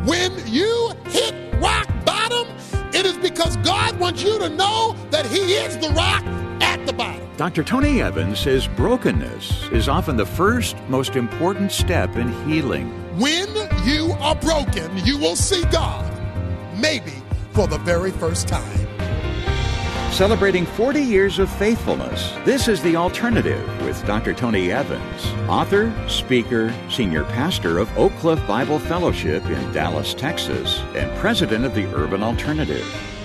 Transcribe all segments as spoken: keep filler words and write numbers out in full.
When you hit rock bottom, it is because God wants you to know that he is the rock at the bottom. Doctor Tony Evans says brokenness is often the first, most important step in healing. When you are broken, you will see God, maybe for the very first time. Celebrating forty years of faithfulness, this is The Alternative with Doctor Tony Evans, author, speaker, senior pastor of Oak Cliff Bible Fellowship in Dallas, Texas, and president of the Urban Alternative.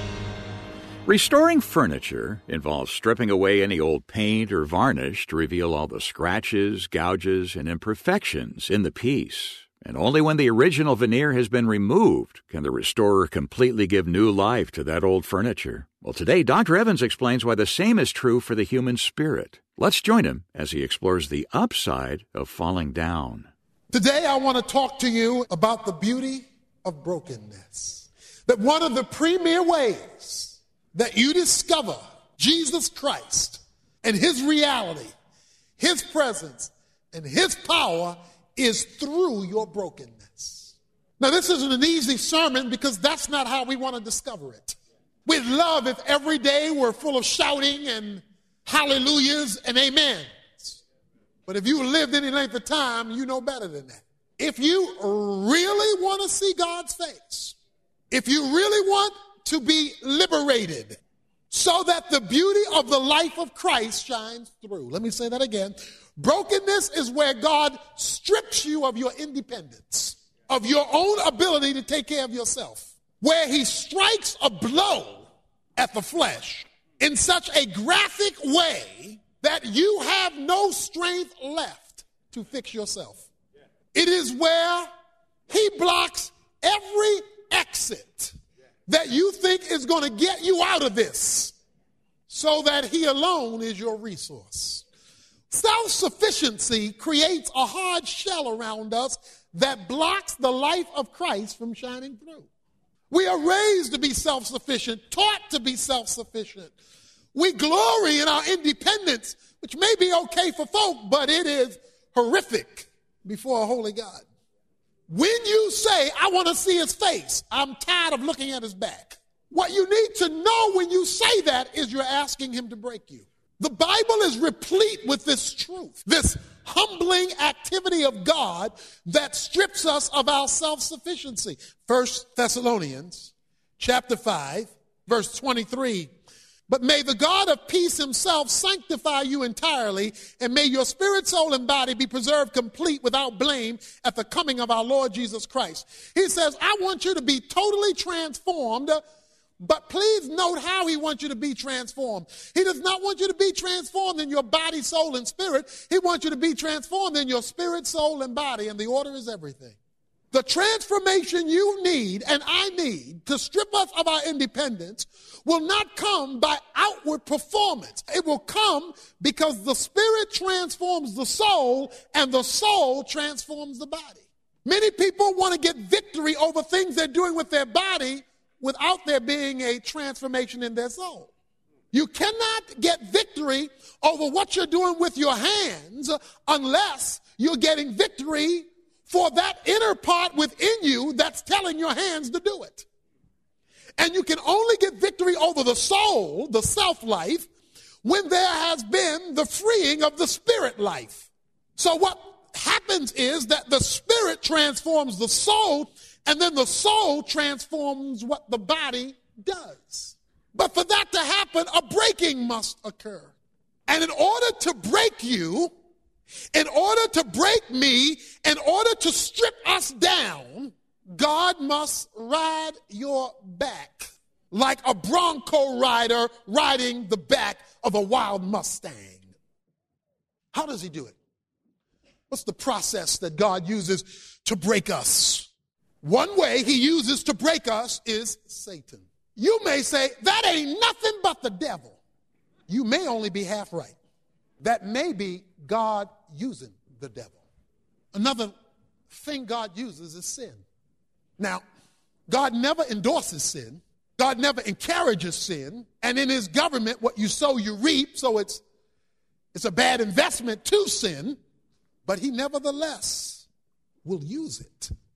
Restoring furniture involves stripping away any old paint or varnish to reveal all the scratches, gouges, and imperfections in the piece. And only when the original veneer has been removed can the restorer completely give new life to that old furniture. Well, today, Doctor Evans explains why the same is true for the human spirit. Let's join him as he explores the upside of falling down. Today, I want to talk to you about the beauty of brokenness. That one of the premier ways that you discover Jesus Christ and his reality, his presence, and his power is through your brokenness. Now, this isn't an easy sermon because that's not how we want to discover it. We'd love if every day we're full of shouting and hallelujahs and amens. But if you lived any length of time, you know better than that. If you really want to see God's face, if you really want to be liberated so that the beauty of the life of Christ shines through. Let me say that again. Brokenness is where God strips you of your independence, of your own ability to take care of yourself, where he strikes a blow at the flesh in such a graphic way that you have no strength left to fix yourself. It is where he blocks every exit that you think is going to get you out of this so that he alone is your resource. Self-sufficiency creates a hard shell around us that blocks the life of Christ from shining through. We are raised to be self-sufficient, taught to be self-sufficient. We glory in our independence, which may be okay for folk, but it is horrific before a holy God. When you say, I want to see his face, I'm tired of looking at his back. What you need to know when you say that is you're asking him to break you. The Bible is replete with this truth, this humbling activity of God that strips us of our self-sufficiency. First Thessalonians chapter five, verse twenty-three. But may the God of peace himself sanctify you entirely, and may your spirit, soul, and body be preserved complete without blame at the coming of our Lord Jesus Christ. He says, I want you to be totally transformed. But please note how he wants you to be transformed. He does not want you to be transformed in your body, soul, and spirit. He wants you to be transformed in your spirit, soul, and body, and the order is everything. The transformation you need and I need to strip us of our independence will not come by outward performance. It will come because the spirit transforms the soul and the soul transforms the body. Many people want to get victory over things they're doing with their body without there being a transformation in their soul. You cannot get victory over what you're doing with your hands unless you're getting victory for that inner part within you that's telling your hands to do it. And you can only get victory over the soul, the self-life, when there has been the freeing of the spirit life. So what happens is that the spirit transforms the soul, and then the soul transforms what the body does. But for that to happen, a breaking must occur. And in order to break you, in order to break me, in order to strip us down, God must ride your back like a bronco rider riding the back of a wild Mustang. How does he do it? What's the process that God uses to break us? One way he uses to break us is Satan. You may say, that ain't nothing but the devil. You may only be half right. That may be God using the devil. Another thing God uses is sin. Now, God never endorses sin. God never encourages sin. And in his government, what you sow, you reap. So it's, it's a bad investment to sin. But he nevertheless will use it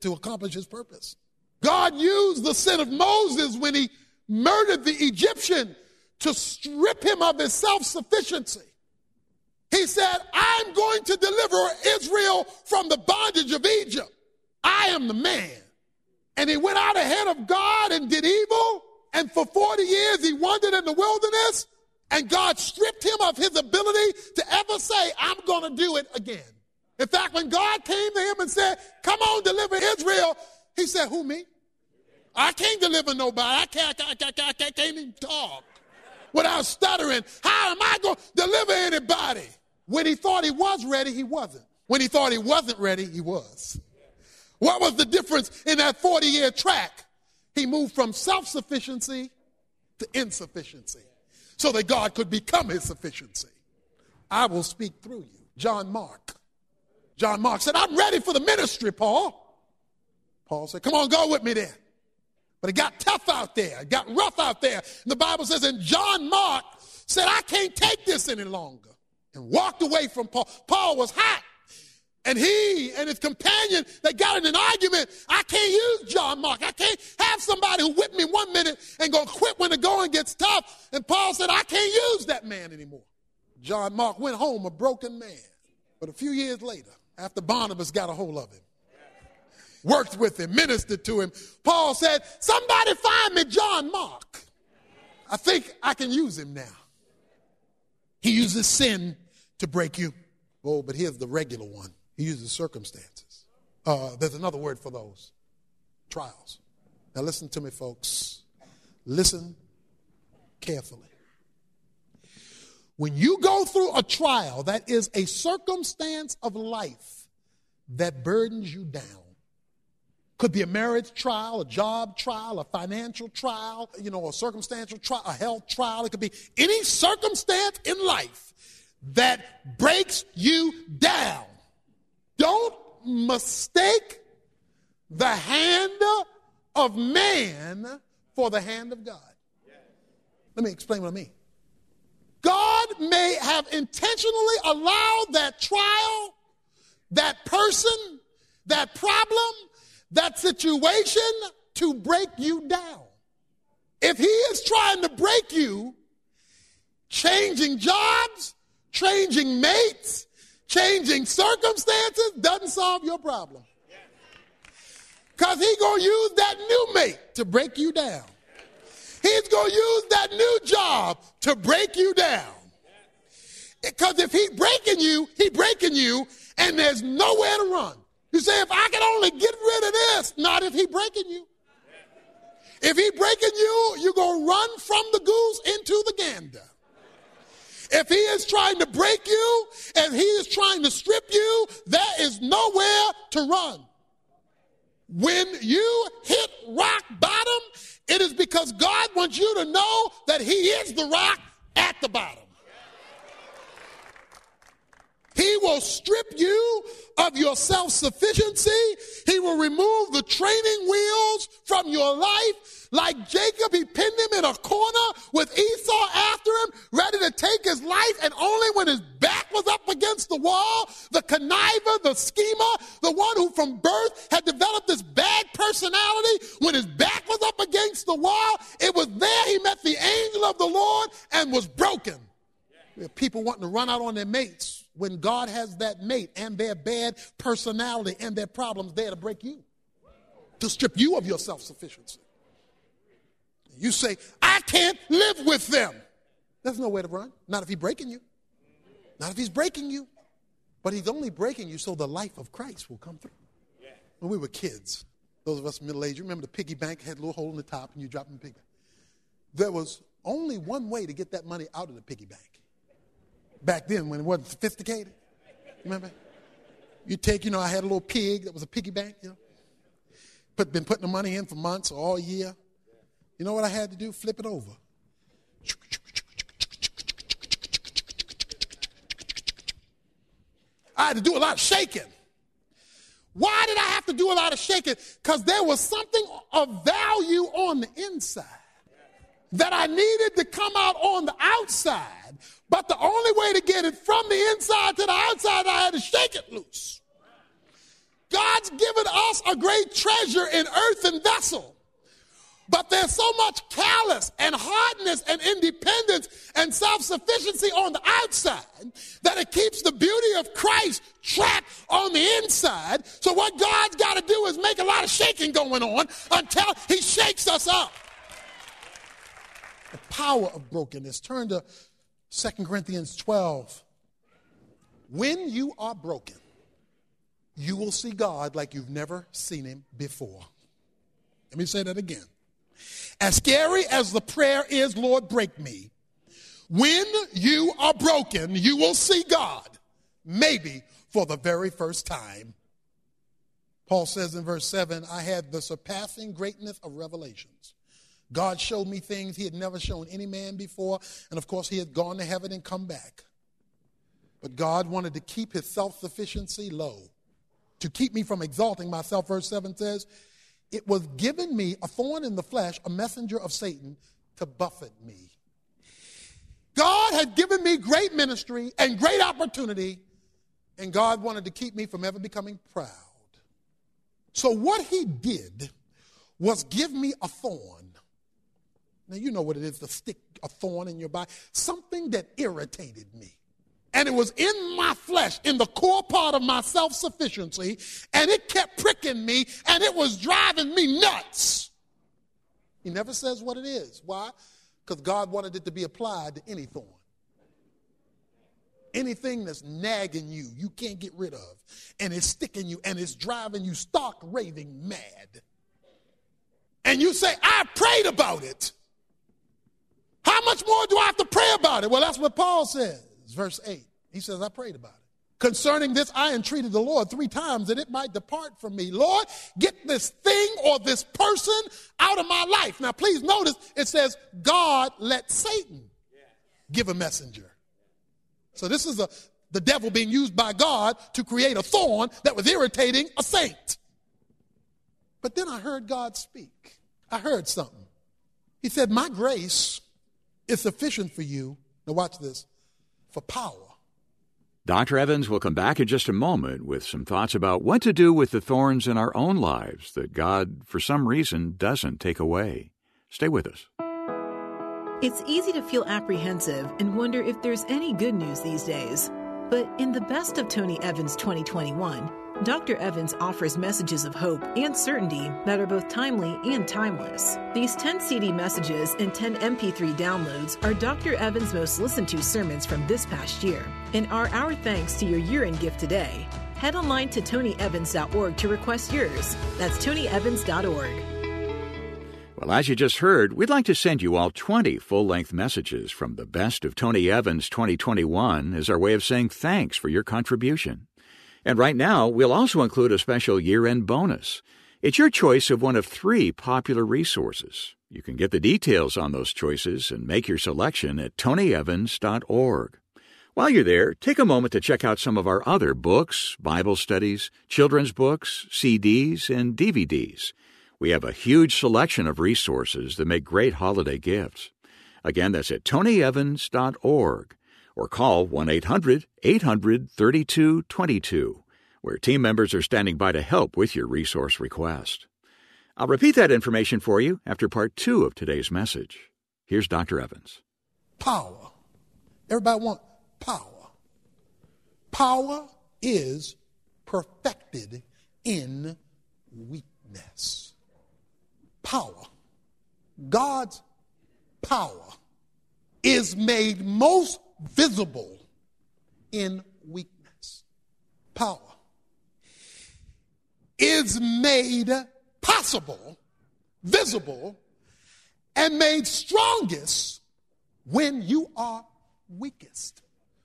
to accomplish his purpose. God used the sin of Moses when he murdered the Egyptian to strip him of his self-sufficiency. He said, I'm going to deliver Israel from the bondage of Egypt. I am the man. And he went out ahead of God and did evil. And for forty years he wandered in the wilderness. And God stripped him of his ability to ever say, I'm going to do it again. In fact, when God came to him and said, come on, deliver Israel, he said, who, me? I can't deliver nobody. I can't, I can't, I can't, I can't even talk without stuttering. How am I going to deliver anybody? When he thought he was ready, he wasn't. When he thought he wasn't ready, he was. What was the difference in that forty-year track? He moved from self-sufficiency to insufficiency so that God could become his sufficiency. I will speak through you. John Mark. John Mark said, I'm ready for the ministry, Paul. Paul said, come on, go with me then. But it got tough out there. It got rough out there. And the Bible says, and John Mark said, I can't take this any longer, and walked away from Paul. Paul was hot. And he and his companion, they got in an argument. I can't use John Mark. I can't have somebody who whipped me one minute and go quit when the going gets tough. And Paul said, I can't use that man anymore. John Mark went home a broken man. But a few years later, after Barnabas got a hold of him, worked with him, ministered to him, Paul said, somebody find me John Mark. I think I can use him now. He uses sin to break you. Oh, but here's the regular one. He uses circumstances. Uh, there's another word for those. Trials. Now listen to me, folks. Listen carefully. When you go through a trial, that is a circumstance of life that burdens you down. Could be a marriage trial, a job trial, a financial trial, you know, a circumstantial trial, a health trial. It could be any circumstance in life that breaks you down. Don't mistake the hand of man for the hand of God. Let me explain what I mean. God may have intentionally allowed that trial, that person, that problem, that situation to break you down. If he is trying to break you, changing jobs, changing mates, changing circumstances doesn't solve your problem. Because he's going to use that new mate to break you down. He's going to use that new job to break you down. Because if he's breaking you, he's breaking you, and there's nowhere to run. You say, if I can only get rid of this, not if he's breaking you. If he's breaking you, you're going to run from the goose into the gander. If he is trying to break you and he is trying to strip you, there is nowhere to run. When you hit rock bottom, it is because God wants you to know that he is the rock at the bottom. He will strip you of your self-sufficiency. He will remove the training wheels from your life. Like Jacob, he pinned him in a corner with Esau after him, ready to take his life. And only when his back was up against the wall, the conniver, the schemer, the one who from birth had developed this bad personality, when his back was up against the wall, it was there he met the angel of the Lord and was broken. We have people wanting to run out on their mates when God has that mate and their bad personality and their problems there to break you, to strip you of your self-sufficiency. You say, I can't live with them. There's no way to run. Not if he's breaking you. Not if he's breaking you. But he's only breaking you so the life of Christ will come through. When we were kids, those of us middle-aged, you remember the piggy bank had a little hole in the top and you drop in the piggy bank. There was only one way to get that money out of the piggy bank. Back then when it wasn't sophisticated. Remember? You take, you know, I had a little pig that was a piggy bank, you know. Put, been putting the money in for months or all year. You know what I had to do? Flip it over. I had to do a lot of shaking. Why did I have to do a lot of shaking? Because there was something of value on the inside that I needed to come out on the outside. But the only way to get it from the inside to the outside, I had to shake it loose. God's given us a great treasure in earthen vessel. But there's so much callous and hardness and independence and self-sufficiency on the outside that it keeps the beauty of Christ trapped on the inside. So what God's got to do is make a lot of shaking going on until he shakes us up. The power of brokenness. Turn to Second Corinthians twelve. When you are broken, you will see God like you've never seen him before. Let me say that again. As scary as the prayer is, Lord, break me. When you are broken, you will see God, maybe for the very first time. Paul says in verse seven, I had the surpassing greatness of revelations. God showed me things he had never shown any man before. And of course, he had gone to heaven and come back. But God wanted to keep his self-sufficiency low, to keep me from exalting myself. Verse seven says, it was given me a thorn in the flesh, a messenger of Satan to buffet me. God had given me great ministry and great opportunity, and God wanted to keep me from ever becoming proud. So what he did was give me a thorn. Now, you know what it is to stick a thorn in your body. Something that irritated me. And it was in my flesh, in the core part of my self-sufficiency, and it kept pricking me, and it was driving me nuts. He never says what it is. Why? Because God wanted it to be applied to any thorn. Anything that's nagging you, you can't get rid of, and it's sticking you, and it's driving you stark raving mad. And you say, I prayed about it. How much more do I have to pray about it? Well, that's what Paul says. Verse eight, he says, I prayed about it. Concerning this, I entreated the Lord three times that it might depart from me. Lord, get this thing or this person out of my life. Now, please notice it says, God let Satan give a messenger. So this is a, the devil being used by God to create a thorn that was irritating a saint. But then I heard God speak. I heard something. He said, my grace is sufficient for you. Now watch this. For power. Doctor Evans will come back in just a moment with some thoughts about what to do with the thorns in our own lives that God, for some reason, doesn't take away. Stay with us. It's easy to feel apprehensive and wonder if there's any good news these days. But in the Best of Tony Evans twenty twenty-one, Doctor Evans offers messages of hope and certainty that are both timely and timeless. These ten C D messages and ten M P three downloads are Doctor Evans' most listened to sermons from this past year and are our thanks to your year-end gift today. Head online to tony evans dot org to request yours. That's tony evans dot org. Well, as you just heard, we'd like to send you all twenty full-length messages from the Best of Tony Evans twenty twenty-one as our way of saying thanks for your contribution. And right now, we'll also include a special year-end bonus. It's your choice of one of three popular resources. You can get the details on those choices and make your selection at tony evans dot org. While you're there, take a moment to check out some of our other books, Bible studies, children's books, C Ds, and D V Ds. We have a huge selection of resources that make great holiday gifts. Again, that's at tony evans dot org. Or call one eight hundred eight hundred thirty-two twenty-two, where team members are standing by to help with your resource request. I'll repeat that information for you after part two of today's message. Here's Doctor Evans. Power. Everybody want power. Power is perfected in weakness. Power. God's power is made most visible in weakness. Power is made possible, visible, and made strongest when you are weakest.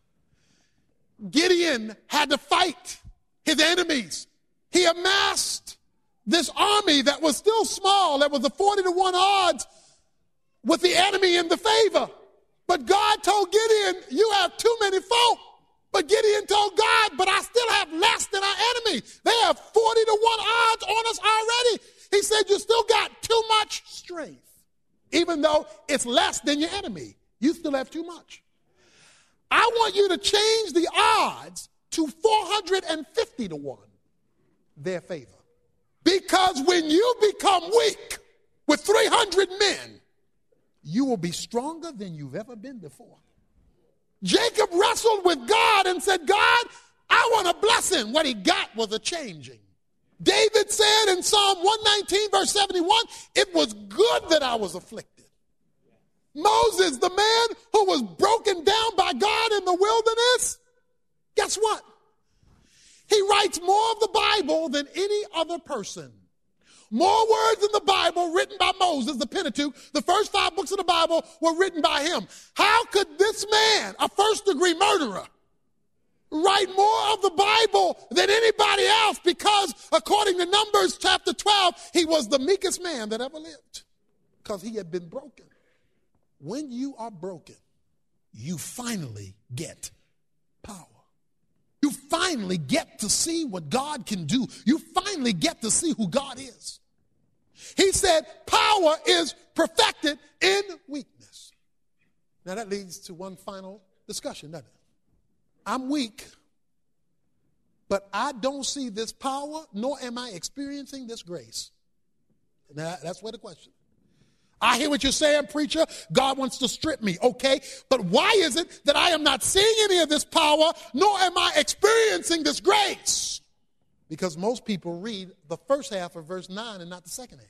Gideon had to fight his enemies. He amassed this army that was still small, that was a forty to one odds with the enemy in the favor. But God told Gideon, you have too many folk. But Gideon told God, but I still have less than our enemy. They have forty to one odds on us already. He said, you still got too much strength. Even though it's less than your enemy, you still have too much. I want you to change the odds to four hundred fifty to one. their favor. Because when you become weak with three hundred men, you will be stronger than you've ever been before. Jacob wrestled with God and said, God, I want a blessing. What he got was a changing. David said in Psalm one nineteen, verse seventy-one, it was good that I was afflicted. Moses, the man who was broken down by God in the wilderness, guess what? He writes more of the Bible than any other person. More words in the Bible written by Moses, the Pentateuch, the first five books of the Bible were written by him. How could this man, a first-degree murderer, write more of the Bible than anybody else? Because according to Numbers chapter twelve, he was the meekest man that ever lived because he had been broken. When you are broken, you finally get power. You finally get to see what God can do. You finally get to see who God is. He said power is perfected in weakness. Now that leads to one final discussion, doesn't it? I'm weak, but I don't see this power, nor am I experiencing this grace. Now that's where the question is. I hear what you're saying, preacher. God wants to strip me. Okay, but why is it that I am not seeing any of this power, nor am I experiencing this grace? Because most people read the first half of verse nine and not the second half.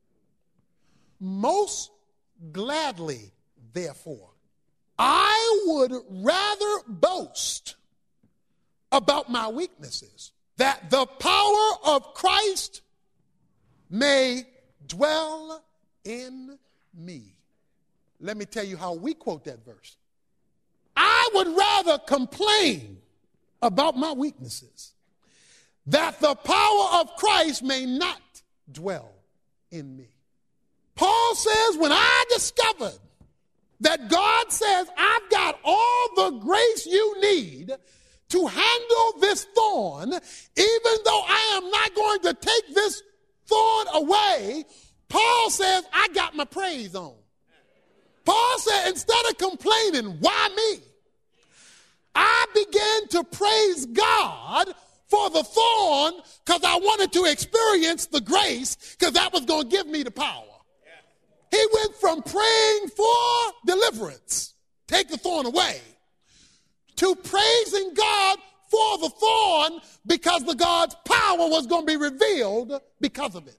Most gladly, therefore, I would rather boast about my weaknesses, that the power of Christ may dwell in me. Let me tell you how we quote that verse. I would rather complain about my weaknesses, that the power of Christ may not dwell in me. Paul says, when I discovered that God says, I've got all the grace you need to handle this thorn, even though I am not going to take this thorn away, Paul says, I got my praise on. Paul said, instead of complaining, why me? I began to praise God for the thorn because I wanted to experience the grace because that was going to give me the power. He went from praying for deliverance, take the thorn away, to praising God for the thorn because the God's power was going to be revealed because of it.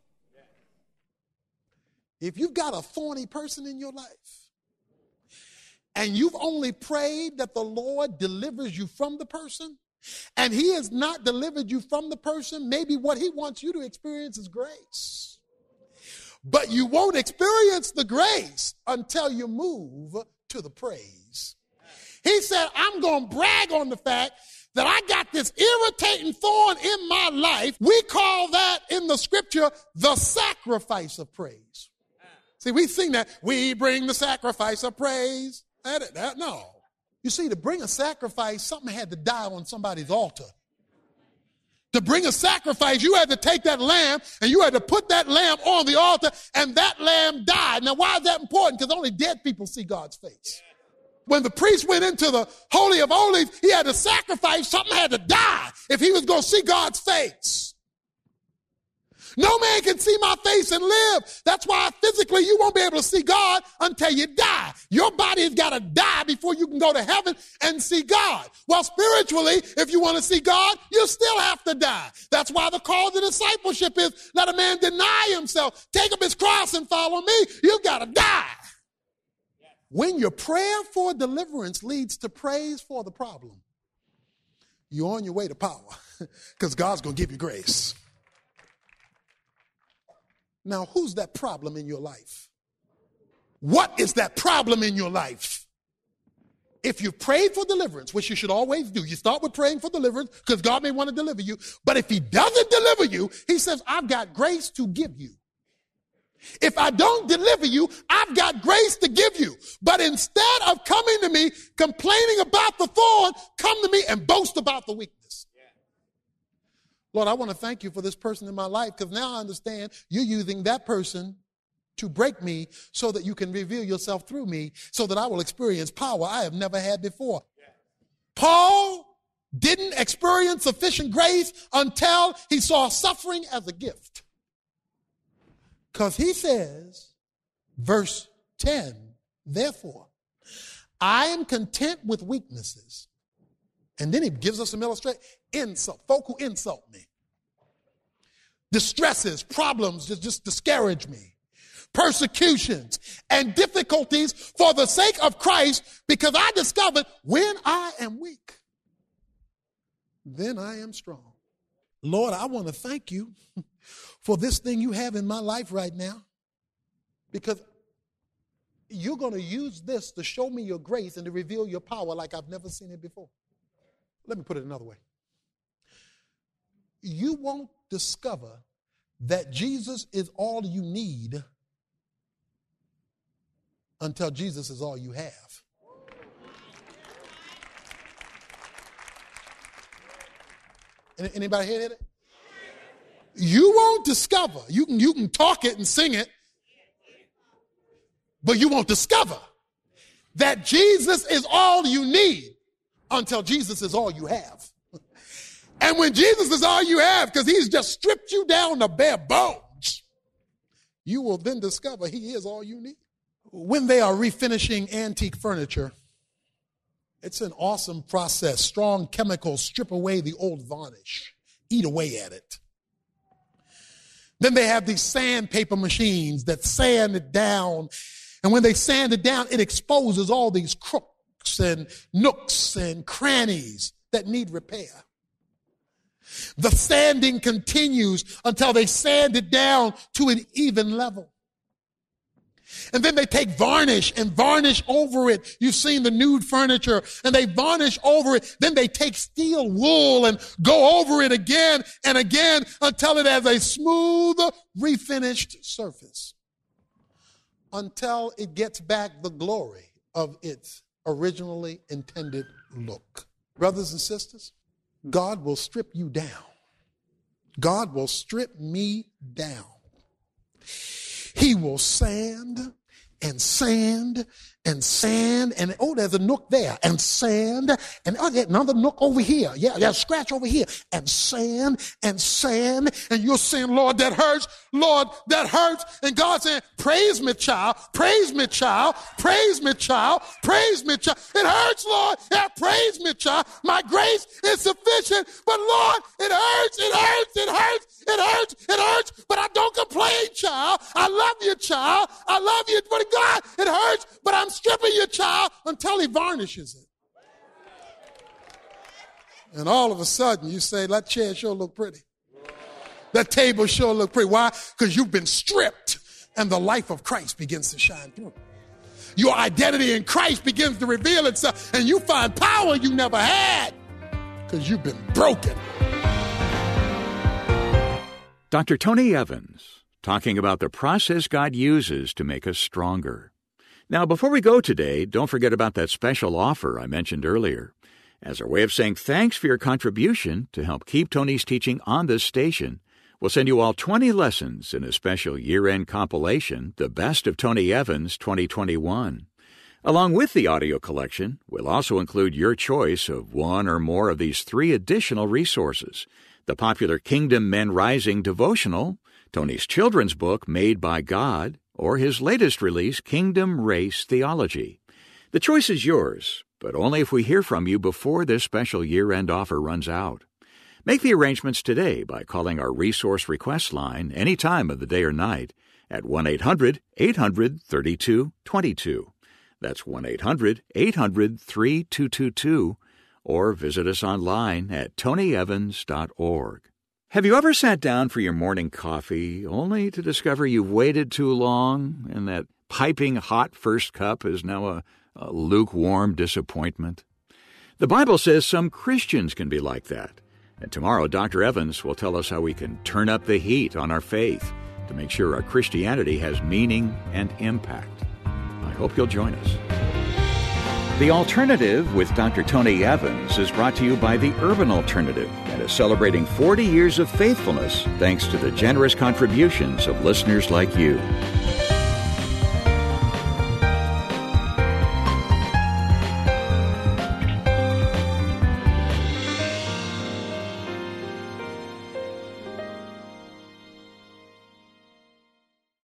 If you've got a thorny person in your life and you've only prayed that the Lord delivers you from the person and he has not delivered you from the person, maybe what he wants you to experience is grace. But you won't experience the grace until you move to the praise. He said, I'm going to brag on the fact that I got this irritating thorn in my life. We call that in the scripture the sacrifice of praise. See, we sing that, we bring the sacrifice of praise. That, that, no. You see, to bring a sacrifice, something had to die on somebody's altar. To bring a sacrifice, you had to take that lamb and you had to put that lamb on the altar and that lamb died. Now, why is that important? Because only dead people see God's face. When the priest went into the Holy of Holies, he had to sacrifice, something had to die if he was going to see God's face. No man can see my face and live. That's why physically you won't be able to see God until you die. Your body has got to die before you can go to heaven and see God. Well, spiritually, if you want to see God, you still have to die. That's why the call to discipleship is let a man deny himself, take up his cross and follow me. You've got to die. When your prayer for deliverance leads to praise for the problem, you're on your way to power because God's going to give you grace. Now, who's that problem in your life? What is that problem in your life? If you prayed for deliverance, which you should always do, you start with praying for deliverance because God may want to deliver you. But if he doesn't deliver you, he says, I've got grace to give you. If I don't deliver you, I've got grace to give you. But instead of coming to me, complaining about the thorn, come to me and boast about the weakness. Lord, I want to thank you for this person in my life because now I understand you're using that person to break me so that you can reveal yourself through me so that I will experience power I have never had before. Yeah. Paul didn't experience sufficient grace until he saw suffering as a gift. Because he says, verse ten, therefore, I am content with weaknesses. And then he gives us some illustration. Insult, folk who insult me. Distresses, problems just, just discourage me. Persecutions and difficulties for the sake of Christ, because I discovered when I am weak, then I am strong. Lord, I want to thank you for this thing you have in my life right now, because you're going to use this to show me your grace and to reveal your power like I've never seen it before. Let me put it another way. You won't discover that Jesus is all you need until Jesus is all you have. Anybody hear that? You won't discover. You can, you can talk it and sing it, but you won't discover that Jesus is all you need until Jesus is all you have. And when Jesus is all you have, because he's just stripped you down to bare bones, you will then discover he is all you need. When they are refinishing antique furniture, it's an awesome process. Strong chemicals strip away the old varnish, eat away at it. Then they have these sandpaper machines that sand it down. And when they sand it down, it exposes all these crooks and nooks and crannies that need repair. The sanding continues until they sand it down to an even level. And then they take varnish and varnish over it. You've seen the nude furniture, and they varnish over it. Then they take steel wool and go over it again and again until it has a smooth, refinished surface, until it gets back the glory of its originally intended look. Brothers and sisters, God will strip you down. God will strip me down. He will sand and sand and sand and, oh, there's a nook there, and sand, and oh, there's another nook over here. Yeah, there's a scratch over here, and sand and sand, and you're saying, Lord, that hurts. Lord, that hurts. And God's saying, praise me, child. Praise me, child. Praise me, child. Praise me, child. It hurts, Lord. Yeah, praise me, child. My grace is sufficient, but Lord, it hurts, it hurts, it hurts, it hurts, it hurts, but I don't complain, child. I love you, child. I love you, but God, it hurts, but I'm stripping your child until he varnishes it. And all of a sudden you say, that chair sure look pretty. That table sure look pretty. Why? Because you've been stripped and the life of Christ begins to shine through. Your identity in Christ begins to reveal itself, and you find power you never had because you've been broken. Doctor Tony Evans, talking about the process God uses to make us stronger. Now, before we go today, don't forget about that special offer I mentioned earlier. As our way of saying thanks for your contribution to help keep Tony's teaching on this station, we'll send you all twenty lessons in a special year-end compilation, The Best of Tony Evans twenty twenty-one. Along with the audio collection, we'll also include your choice of one or more of these three additional resources: the popular Kingdom Men Rising devotional, Tony's children's book, Made by God, or his latest release, Kingdom Race Theology. The choice is yours, but only if we hear from you before this special year-end offer runs out. Make the arrangements today by calling our resource request line any time of the day or night at one eight hundred eight hundred thirty-two twenty-two. That's one eight hundred eight hundred thirty-two twenty-two, or visit us online at tony evans dot org. Have you ever sat down for your morning coffee only to discover you've waited too long and that piping hot first cup is now a, a lukewarm disappointment? The Bible says some Christians can be like that. And tomorrow, Doctor Evans will tell us how we can turn up the heat on our faith to make sure our Christianity has meaning and impact. I hope you'll join us. The Alternative with Doctor Tony Evans is brought to you by the Urban Alternative and is celebrating forty years of faithfulness thanks to the generous contributions of listeners like you.